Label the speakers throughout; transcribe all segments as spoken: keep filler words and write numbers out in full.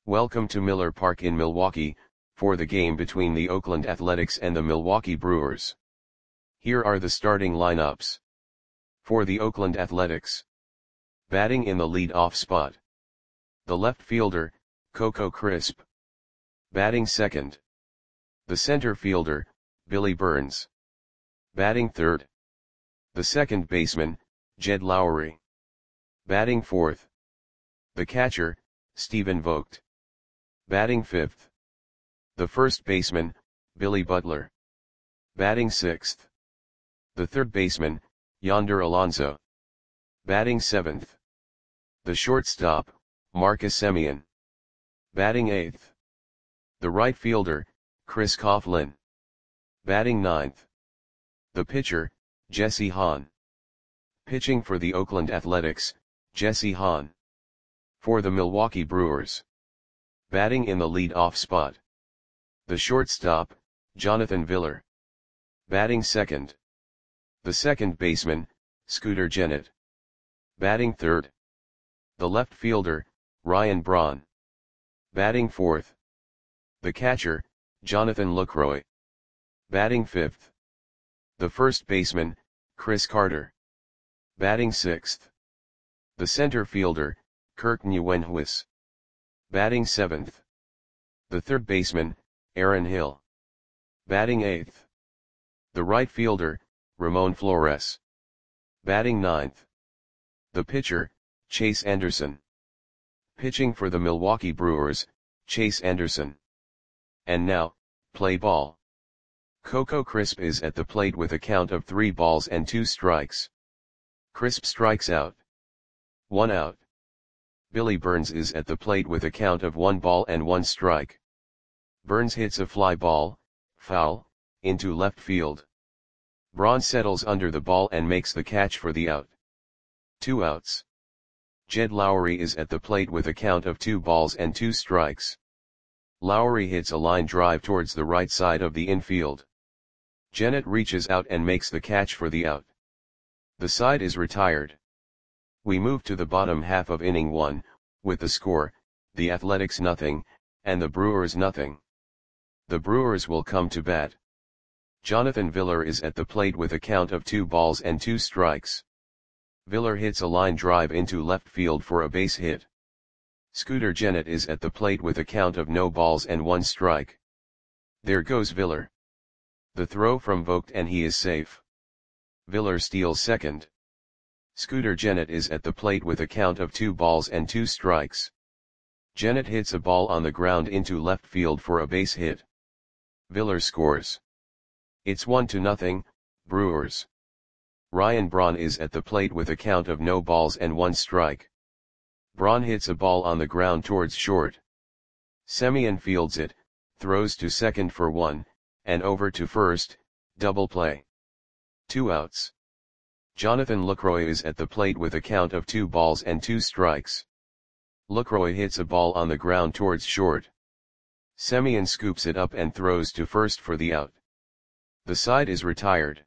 Speaker 1: Welcome to Miller Park in Milwaukee, for the game between the Oakland Athletics and the Milwaukee Brewers. Here are the starting lineups. For the Oakland Athletics. Batting in the lead-off spot. The left fielder, Coco Crisp. Batting second. The center fielder, Billy Burns. Batting third. The second baseman, Jed Lowrie. Batting fourth. The catcher, Stephen Vogt. Batting fifth. The first baseman, Billy Butler. Batting sixth. The third baseman, Yonder Alonso. Batting seventh. The shortstop, Marcus Semien. Batting eighth. The right fielder, Chris Coughlin. Batting ninth. The pitcher, Jesse Hahn. Pitching for the Oakland Athletics, Jesse Hahn. For the Milwaukee Brewers. Batting in the lead-off spot. The shortstop, Jonathan Villar. Batting second. The second baseman, Scooter Gennett. Batting third. The left fielder, Ryan Braun. Batting fourth. The catcher, Jonathan Lucroy. Batting fifth. The first baseman, Chris Carter. Batting sixth. The center fielder, Kirk Nieuwenhuis. Batting seventh. The third baseman, Aaron Hill. Batting eighth. The right fielder, Ramon Flores. Batting ninth. The pitcher, Chase Anderson. Pitching for the Milwaukee Brewers, Chase Anderson. And now, play ball. Coco Crisp is at the plate with a count of three balls and two strikes. Crisp strikes out. One out. Billy Burns is at the plate with a count of one ball and one strike. Burns hits a fly ball, foul, into left field. Braun settles under the ball and makes the catch for the out. Two outs. Jed Lowrie is at the plate with a count of two balls and two strikes. Lowrie hits a line drive towards the right side of the infield. Gennett reaches out and makes the catch for the out. The side is retired. We move to the bottom half of inning one, with the score, the Athletics nothing, and the Brewers nothing. The Brewers will come to bat. Jonathan Villar is at the plate with a count of two balls and two strikes. Villar hits a line drive into left field for a base hit. Scooter Gennett is at the plate with a count of no balls and one strike. There goes Villar. The throw from Vogt and he is safe. Villar steals second. Scooter Gennett is at the plate with a count of two balls and two strikes. Gennett hits a ball on the ground into left field for a base hit. Villar scores. It's one to nothing, Brewers. Ryan Braun is at the plate with a count of no balls and one strike. Braun hits a ball on the ground towards short. Semien fields it, throws to second for one, and over to first, double play. Two outs. Jonathan Lucroy is at the plate with a count of two balls and two strikes. Lucroy hits a ball on the ground towards short. Semien scoops it up and throws to first for the out. The side is retired.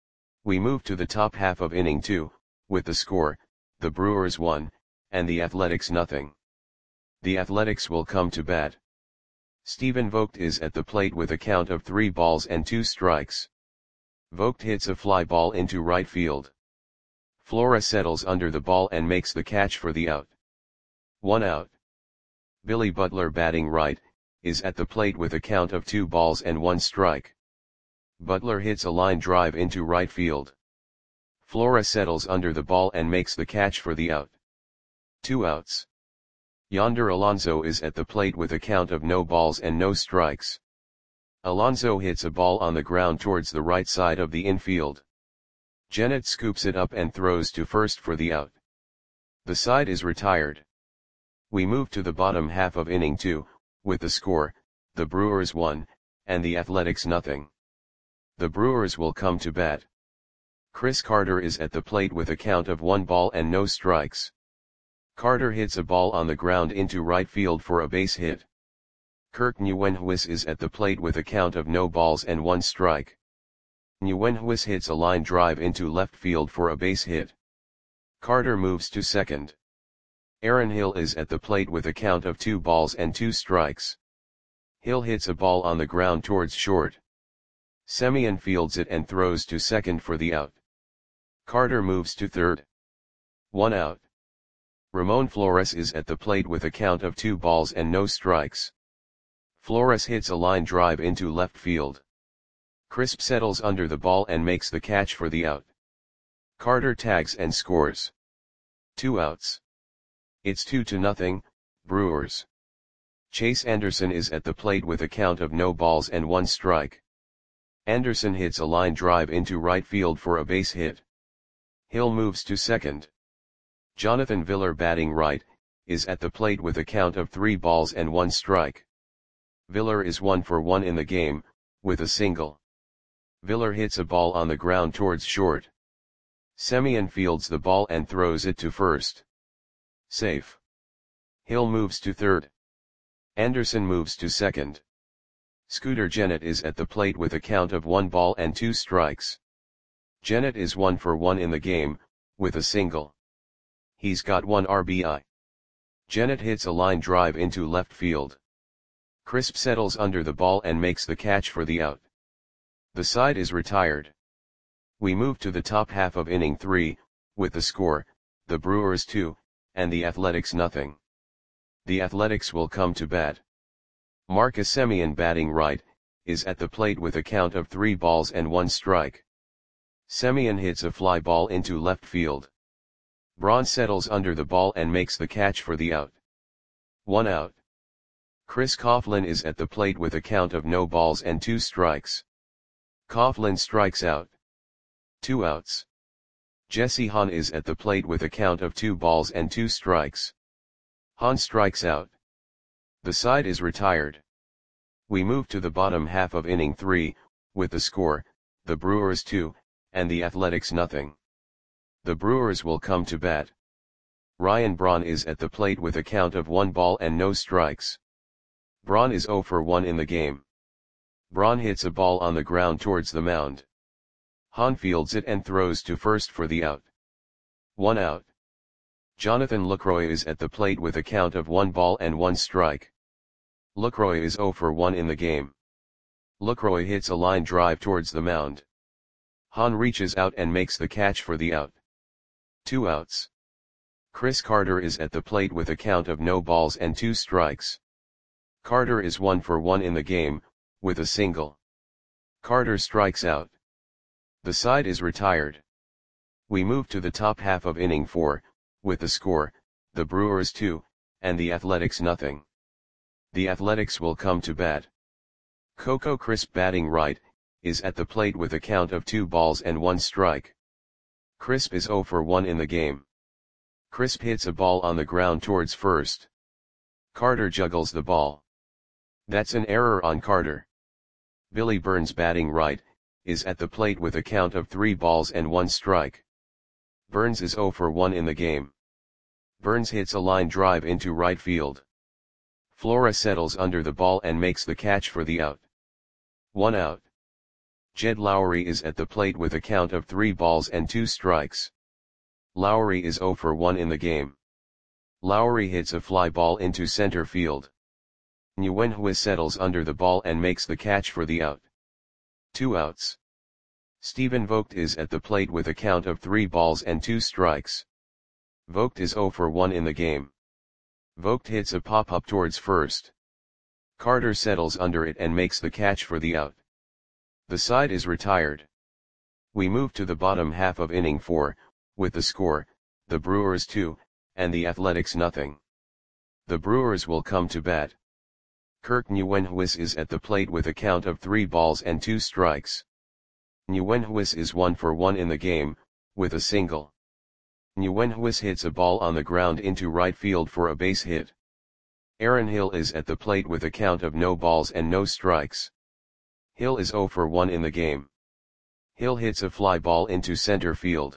Speaker 1: We move to the top half of inning two, with the score, the Brewers one, and the Athletics nothing. The Athletics will come to bat. Stephen Vogt is at the plate with a count of three balls and two strikes. Vogt hits a fly ball into right field. Flores settles under the ball and makes the catch for the out. One out. Billy Butler, batting right, is at the plate with a count of two balls and one strike. Butler hits a line drive into right field. Flores settles under the ball and makes the catch for the out. Two outs. Yonder Alonso is at the plate with a count of no balls and no strikes. Alonso hits a ball on the ground towards the right side of the infield. Gennett scoops it up and throws to first for the out. The side is retired. We move to the bottom half of inning two, with the score, the Brewers one, and the Athletics nothing. The Brewers will come to bat. Chris Carter is at the plate with a count of one ball and no strikes. Carter hits a ball on the ground into right field for a base hit. Kirk Nieuwenhuis is at the plate with a count of no balls and one strike. Nieuwenhuis hits a line drive into left field for a base hit. Carter moves to second. Aaron Hill is at the plate with a count of two balls and two strikes. Hill hits a ball on the ground towards short. Semien fields it and throws to second for the out. Carter moves to third. One out. Ramon Flores is at the plate with a count of two balls and no strikes. Flores hits a line drive into left field. Crisp settles under the ball and makes the catch for the out. Carter tags and scores. Two outs. It's two to nothing, Brewers. Chase Anderson is at the plate with a count of no balls and one strike. Anderson hits a line drive into right field for a base hit. Hill moves to second. Jonathan Villar, batting right, is at the plate with a count of three balls and one strike. Villar is one for one in the game, with a single. Villar hits a ball on the ground towards short. Semien fields the ball and throws it to first. Safe. Hill moves to third. Anderson moves to second. Scooter Gennett is at the plate with a count of one ball and two strikes. Gennett is one for one in the game, with a single. He's got one R B I. Gennett hits a line drive into left field. Crisp settles under the ball and makes the catch for the out. The side is retired. We move to the top half of inning three, with the score, the Brewers two, and the Athletics nothing. The Athletics will come to bat. Marcus Semien, batting right, is at the plate with a count of three balls and one strike. Semien hits a fly ball into left field. Braun settles under the ball and makes the catch for the out. One out. Chris Coughlin is at the plate with a count of no balls and two strikes. Coughlin strikes out. Two outs. Jesse Hahn is at the plate with a count of two balls and two strikes. Hahn strikes out. The side is retired. We move to the bottom half of inning three, with the score, the Brewers two, and the Athletics nothing. The Brewers will come to bat. Ryan Braun is at the plate with a count of one ball and no strikes. Braun is zero for one in the game. Braun hits a ball on the ground towards the mound. Hahn fields it and throws to first for the out. One out. Jonathan Lucroy is at the plate with a count of one ball and one strike. Lucroy is zero for one in the game. Lucroy hits a line drive towards the mound. Hahn reaches out and makes the catch for the out. Two outs. Chris Carter is at the plate with a count of no balls and two strikes. Carter is one for one in the game, with a single. Carter strikes out. The side is retired. We move to the top half of inning four, with the score, the Brewers two, and the Athletics nothing. The Athletics will come to bat. Coco Crisp, batting right, is at the plate with a count of two balls and one strike. Crisp is zero for one in the game. Crisp hits a ball on the ground towards first. Carter juggles the ball. That's an error on Carter. Billy Burns, batting right, is at the plate with a count of three balls and one strike. Burns is zero for one in the game. Burns hits a line drive into right field. Flores settles under the ball and makes the catch for the out. One out. Jed Lowry is at the plate with a count of three balls and two strikes. Lowry is zero for one in the game. Lowry hits a fly ball into center field. Nguyen Hua settles under the ball and makes the catch for the out. Two outs. Stephen Vogt is at the plate with a count of three balls and two strikes. Vogt is zero for one in the game. Vogt hits a pop-up towards first. Carter settles under it and makes the catch for the out. The side is retired. We move to the bottom half of inning four, with the score, the Brewers two, and the Athletics nothing. The Brewers will come to bat. Kirk Nguyen-Huis is at the plate with a count of three balls and two strikes. Nguyen-Huis is one for one in the game, with a single. Nguyen-Huis hits a ball on the ground into right field for a base hit. Aaron Hill is at the plate with a count of no balls and no strikes. Hill is zero for one in the game. Hill hits a fly ball into center field.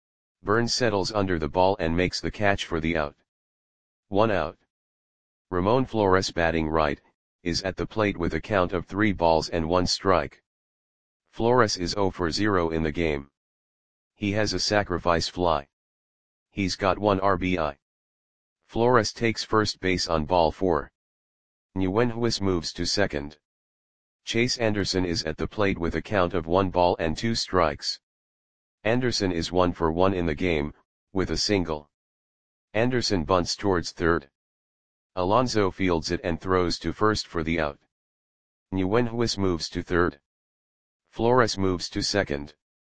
Speaker 1: Burns settles under the ball and makes the catch for the out. One out. Ramon Flores, batting right, is at the plate with a count of three balls and one strike. Flores is zero for zero in the game. He has a sacrifice fly. He's got one R B I. Flores takes first base on ball four. Ñuenhuis moves to second. Chase Anderson is at the plate with a count of one ball and two strikes. Anderson is one for one in the game, with a single. Anderson bunts towards third. Alonso fields it and throws to first for the out. Ñuenhuis moves to third. Flores moves to second.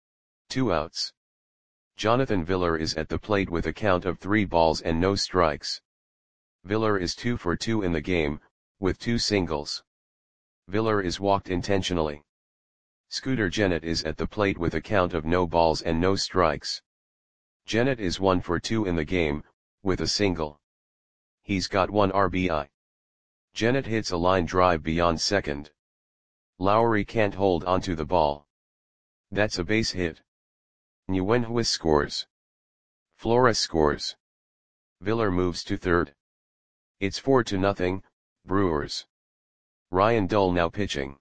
Speaker 1: Two outs. Jonathan Villar is at the plate with a count of three balls and no strikes. Villar is two for two in the game, with two singles. Villar is walked intentionally. Scooter Gennett is at the plate with a count of no balls and no strikes. Gennett is one for two in the game, with a single. He's got one R B I. Gennett hits a line drive beyond second. Lowry can't hold onto the ball. That's a base hit. Ñuenhuis scores. Flores scores. Villar moves to third. It's four to nothing, Brewers. Ryan Dull now pitching.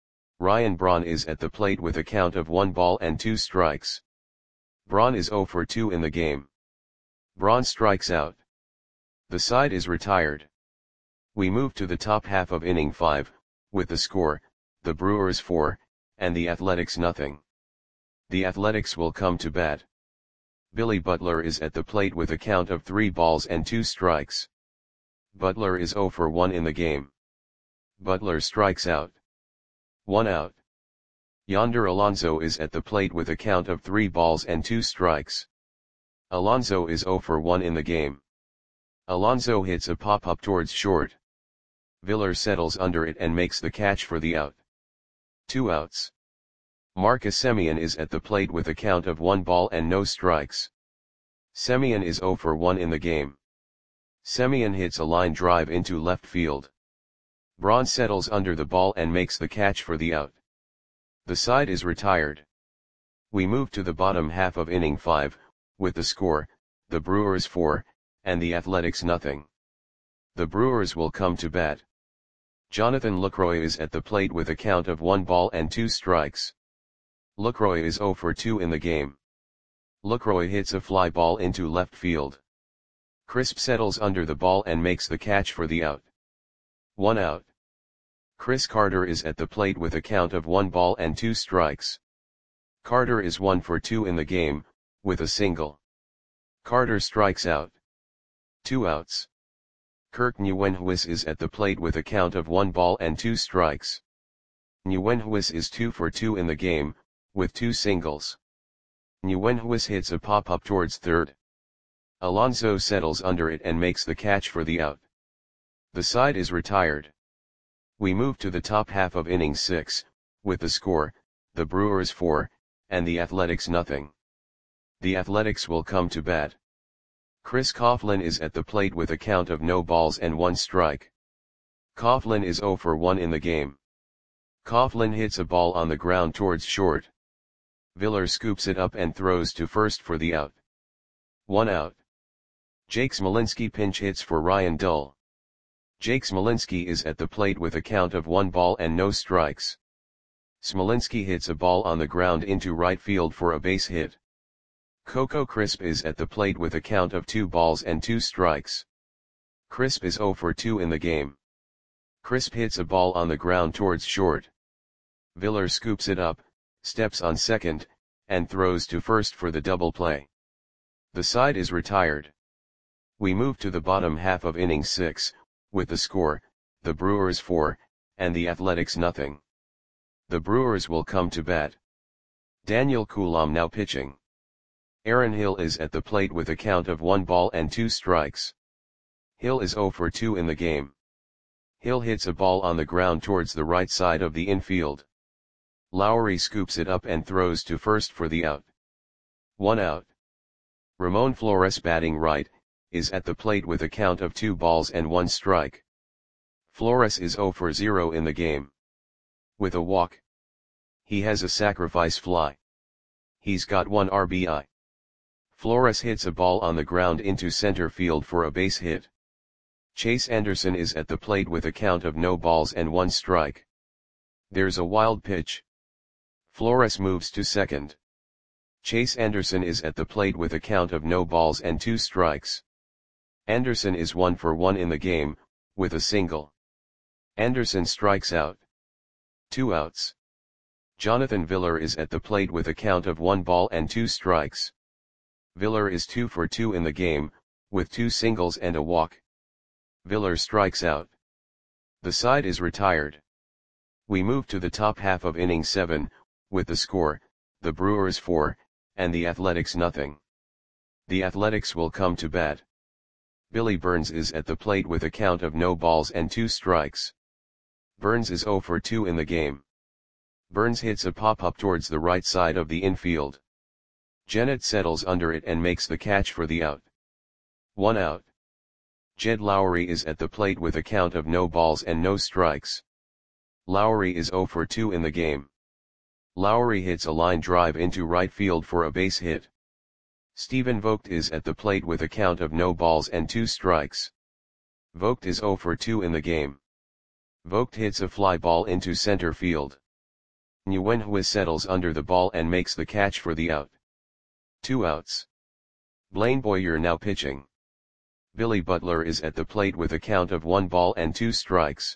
Speaker 1: Ryan Braun is at the plate with a count of one ball and two strikes. Braun is zero for two in the game. Braun strikes out. The side is retired. We move to the top half of inning five, with the score, the Brewers four, and the Athletics nothing. The Athletics will come to bat. Billy Butler is at the plate with a count of three balls and two strikes. Butler is zero for one in the game. Butler strikes out. One out. Yonder Alonso is at the plate with a count of three balls and two strikes. Alonso is zero for one in the game. Alonso hits a pop-up towards short. Villar settles under it and makes the catch for the out. Two outs. Marcus Semien is at the plate with a count of one ball and no strikes. Semien is zero for one in the game. Semien hits a line drive into left field. Braun settles under the ball and makes the catch for the out. The side is retired. We move to the bottom half of inning five, with the score, the Brewers four, and the Athletics nothing. The Brewers will come to bat. Jonathan Lucroy is at the plate with a count of one ball and two strikes. Lucroy is zero for two in the game. Lucroy hits a fly ball into left field. Crisp settles under the ball and makes the catch for the out. One out. Chris Carter is at the plate with a count of one ball and two strikes. Carter is one for two in the game, with a single. Carter strikes out. Two outs. Kirk Ñuenhuis is at the plate with a count of one ball and two strikes. Ñuenhuis is two for two in the game, with two singles. Ñuenhuis hits a pop-up towards third. Alonso settles under it and makes the catch for the out. The side is retired. We move to the top half of inning six, with the score, the Brewers four, and the Athletics nothing. The Athletics will come to bat. Chris Coughlin is at the plate with a count of no balls and one strike. Coughlin is zero for one in the game. Coughlin hits a ball on the ground towards short. Villar scoops it up and throws to first for the out. One out. Jake Smolinski pinch hits for Ryan Dull. Jake Smolinski is at the plate with a count of one ball and no strikes. Smolinski hits a ball on the ground into right field for a base hit. Coco Crisp is at the plate with a count of two balls and two strikes. Crisp is zero for two in the game. Crisp hits a ball on the ground towards short. Villar scoops it up, steps on second, and throws to first for the double play. The side is retired. We move to the bottom half of inning six, with the score, the Brewers four, and the Athletics nothing. The Brewers will come to bat. Daniel Coulombe now pitching. Aaron Hill is at the plate with a count of one ball and two strikes. Hill is zero for two in the game. Hill hits a ball on the ground towards the right side of the infield. Lowry scoops it up and throws to first for the out. One out. Ramon Flores batting right, is at the plate with a count of two balls and one strike. Flores is zero for zero in the game. With a walk. He has a sacrifice fly. He's got one R B I. Flores hits a ball on the ground into center field for a base hit. Chase Anderson is at the plate with a count of no balls and one strike. There's a wild pitch. Flores moves to second. Chase Anderson is at the plate with a count of no balls and two strikes. Anderson is one for one in the game, with a single. Anderson strikes out. Two outs. Jonathan Villar is at the plate with a count of one ball and two strikes. Villar is two for two in the game, with two singles and a walk. Villar strikes out. The side is retired. We move to the top half of inning seven, with the score, the Brewers four, and the Athletics nothing. The Athletics will come to bat. Billy Burns is at the plate with a count of no balls and two strikes. Burns is oh for two in the game. Burns hits a pop-up towards the right side of the infield. Gennett settles under it and makes the catch for the out. One out. Jed Lowrie is at the plate with a count of no balls and no strikes. Lowrie is oh for two in the game. Lowrie hits a line drive into right field for a base hit. Stephen Vogt is at the plate with a count of no balls and two strikes. Vogt is oh for two in the game. Vogt hits a fly ball into center field. Nguyen Hua settles under the ball and makes the catch for the out. Two outs. Blaine Boyer now pitching. Billy Butler is at the plate with a count of one ball and two strikes.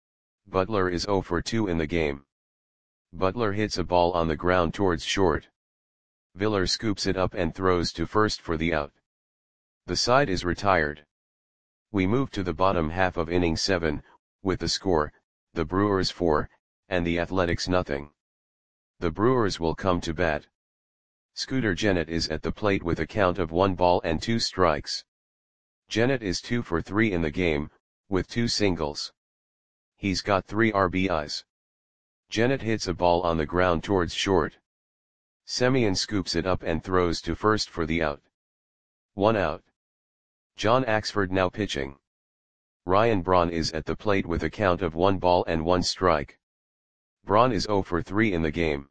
Speaker 1: Butler is oh for two in the game. Butler hits a ball on the ground towards short. Villar scoops it up and throws to first for the out. The side is retired. We move to the bottom half of inning seven, with the score, the Brewers four, and the Athletics nothing. The Brewers will come to bat. Scooter Gennett is at the plate with a count of one ball and two strikes. Gennett is two for three in the game, with two singles. He's got three R B Is. Gennett hits a ball on the ground towards short. Semien scoops it up and throws to first for the out. One out. John Axford now pitching. Ryan Braun is at the plate with a count of one ball and one strike. Braun is oh for three in the game.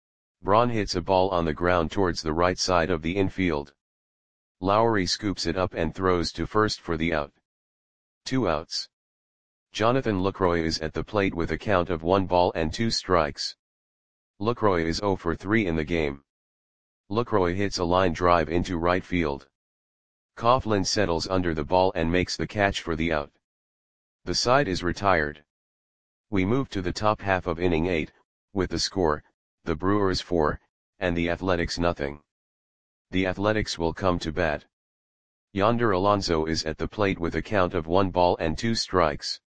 Speaker 1: Braun hits a ball on the ground towards the right side of the infield. Lowrie scoops it up and throws to first for the out. Two outs. Jonathan Lucroy is at the plate with a count of one ball and two strikes. Lucroy is oh for three in the game. Lucroy hits a line drive into right field. Coughlin settles under the ball and makes the catch for the out. The side is retired. We move to the top half of inning eight, with the score, the Brewers four, and the Athletics nothing. The Athletics will come to bat. Yonder Alonso is at the plate with a count of one ball and two strikes.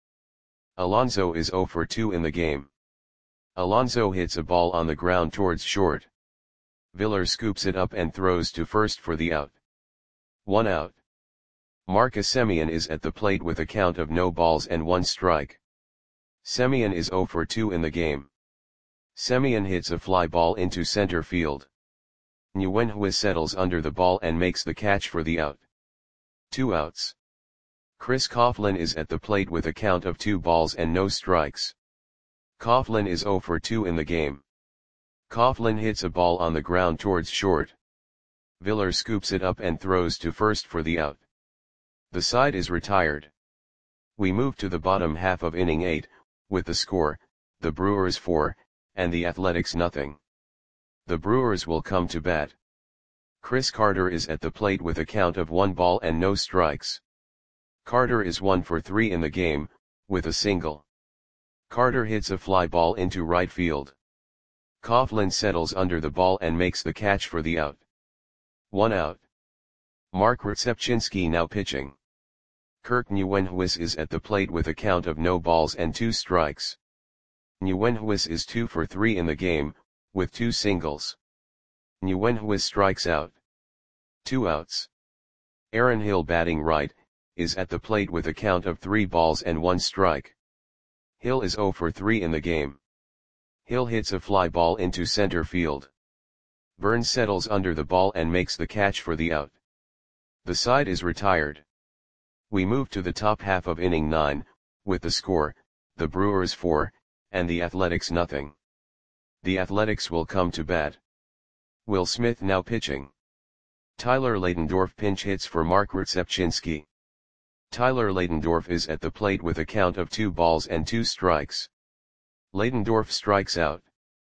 Speaker 1: Alonso is oh for two in the game. Alonso hits a ball on the ground towards short. Villar scoops it up and throws to first for the out. One out. Marcus Semien is at the plate with a count of no balls and one strike. Semien is oh for two in the game. Semien hits a fly ball into center field. Nguyen Hua settles under the ball and makes the catch for the out. Two outs. Chris Coughlin is at the plate with a count of two balls and no strikes. Coughlin is oh for two in the game. Coughlin hits a ball on the ground towards short. Villar scoops it up and throws to first for the out. The side is retired. We move to the bottom half of inning eight, with the score, the Brewers four, and the Athletics nothing. The Brewers will come to bat. Chris Carter is at the plate with a count of one ball and no strikes. Carter is one for three in the game, with a single. Carter hits a fly ball into right field. Coughlin settles under the ball and makes the catch for the out. One out. Mark Rzepczynski now pitching. Kirk Nguyen-Huis is at the plate with a count of no balls and two strikes. Nguyen-Huis is two for three in the game, with two singles. Nguyen-Huis strikes out. Two outs. Aaron Hill batting right, is at the plate with a count of three balls and one strike. Hill is oh for three in the game. Hill hits a fly ball into center field. Burns settles under the ball and makes the catch for the out. The side is retired. We move to the top half of inning nine, with the score, the Brewers four, and the Athletics nothing. The Athletics will come to bat. Will Smith now pitching. Tyler Ladendorf pinch hits for Mark Rzepczynski. Tyler Ladendorf is at the plate with a count of two balls and two strikes. Ladendorf strikes out.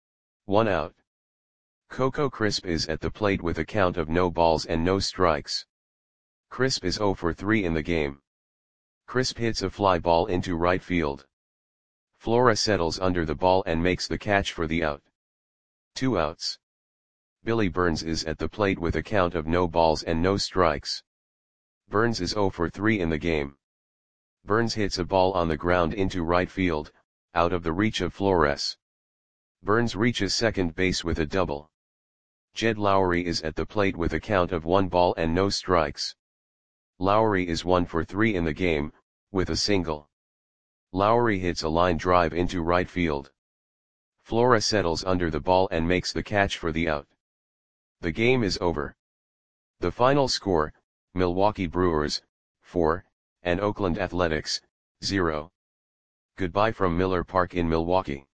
Speaker 1: One out. Coco Crisp is at the plate with a count of no balls and no strikes. Crisp is zero for three in the game. Crisp hits a fly ball into right field. Flora settles under the ball and makes the catch for the out. Two outs. Billy Burns is at the plate with a count of no balls and no strikes. Burns is zero for three in the game. Burns hits a ball on the ground into right field, out of the reach of Flores. Burns reaches second base with a double. Jed Lowrie is at the plate with a count of one ball and no strikes. Lowrie is one for three in the game, with a single. Lowrie hits a line drive into right field. Flora settles under the ball and makes the catch for the out. The game is over. The final score, Milwaukee Brewers, four, and Oakland Athletics, zero. Goodbye from Miller Park in Milwaukee.